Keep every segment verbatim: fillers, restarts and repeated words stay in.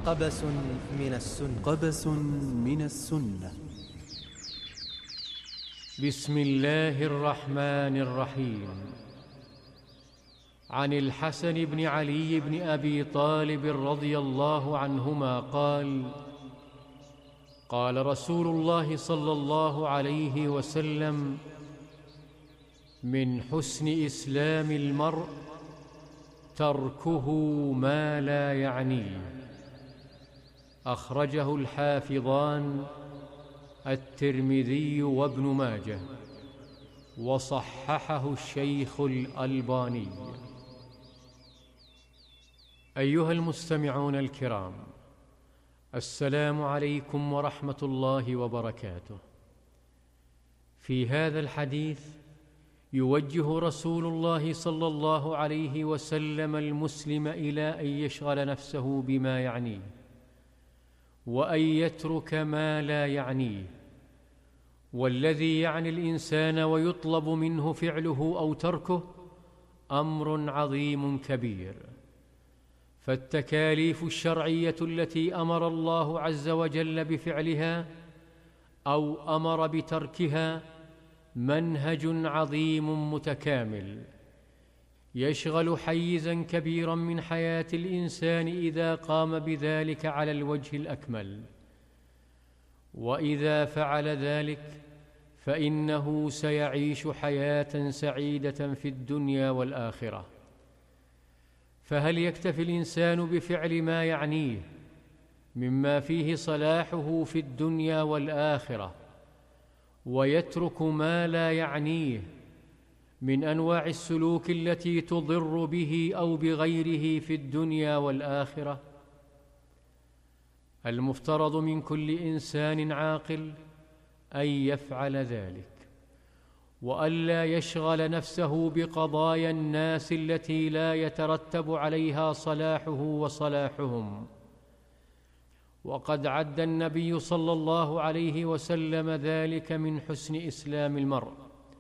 قبس من السنة قبس من السنة. بسم الله الرحمن الرحيم. عن الحسن بن علي بن أبي طالب رضي الله عنهما قال: قال رسول الله صلى الله عليه وسلم: من حسن إسلام المرء تركه ما لا يعنيه. أخرجه الحافظان الترمذي وابن ماجه، وصححه الشيخ الألباني. أيها المستمعون الكرام، السلام عليكم ورحمة الله وبركاته. في هذا الحديث يوجه رسول الله صلى الله عليه وسلم المسلم إلى أن يشغل نفسه بما يعنيه، وأن يترك ما لا يعنيه. والذي يعني الإنسان ويطلب منه فعله أو تركه أمر عظيم كبير. فالتكاليف الشرعية التي أمر الله عز وجل بفعلها أو أمر بتركها منهج عظيم متكامل، يشغل حيزاً كبيراً من حياة الإنسان إذا قام بذلك على الوجه الأكمل. وإذا فعل ذلك فإنه سيعيش حياة سعيدة في الدنيا والآخرة. فهل يكتفي الإنسان بفعل ما يعنيه مما فيه صلاحه في الدنيا والآخرة، ويترك ما لا يعنيه من أنواع السلوك التي تضر به أو بغيره في الدنيا والآخرة؟ المفترض من كل إنسان عاقل أن يفعل ذلك، وألا يشغل نفسه بقضايا الناس التي لا يترتب عليها صلاحه وصلاحهم. وقد عد النبي صلى الله عليه وسلم ذلك من حسن إسلام المرء،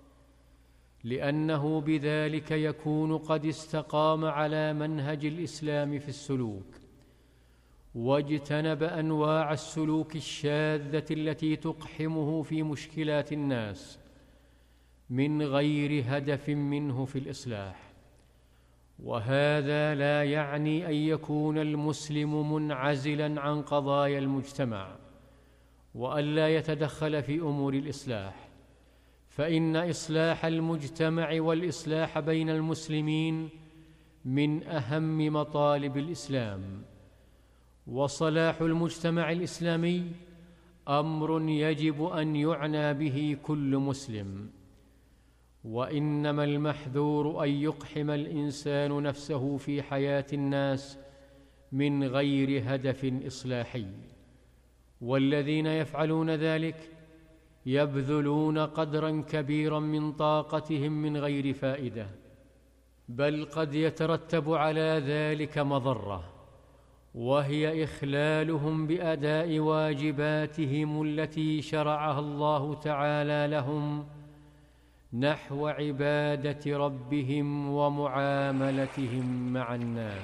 لأنه بذلك يكون قد استقام على منهج الإسلام في السلوك، واجتنب أنواع السلوك الشاذة التي تقحمه في مشكلات الناس من غير هدف منه في الإصلاح. وهذا لا يعني أن يكون المسلم منعزلاً عن قضايا المجتمع وألا يتدخل في أمور الإصلاح، فإن إصلاح المجتمع والإصلاح بين المسلمين من أهم مطالب الإسلام. وصلاح المجتمع الإسلامي أمر يجب أن يعنى به كل مسلم، وإنما المحذور أن يقحم الإنسان نفسه في حياة الناس من غير هدف إصلاحي. والذين يفعلون ذلك يبذلون قدراً كبيراً من طاقتهم من غير فائدة، بل قد يترتب على ذلك مضرة، وهي إخلالهم بأداء واجباتهم التي شرعها الله تعالى لهم نحو عبادة ربهم ومعاملتهم مع الناس.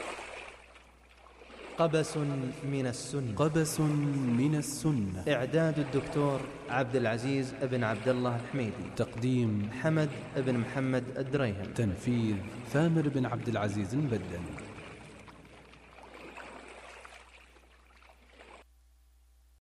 قبس من السنة. قبس من السنة. إعداد الدكتور عبد العزيز بن عبد الله الحميدي. تقديم حمد بن محمد الدريهم. تنفيذ ثامر بن عبد العزيز البدن.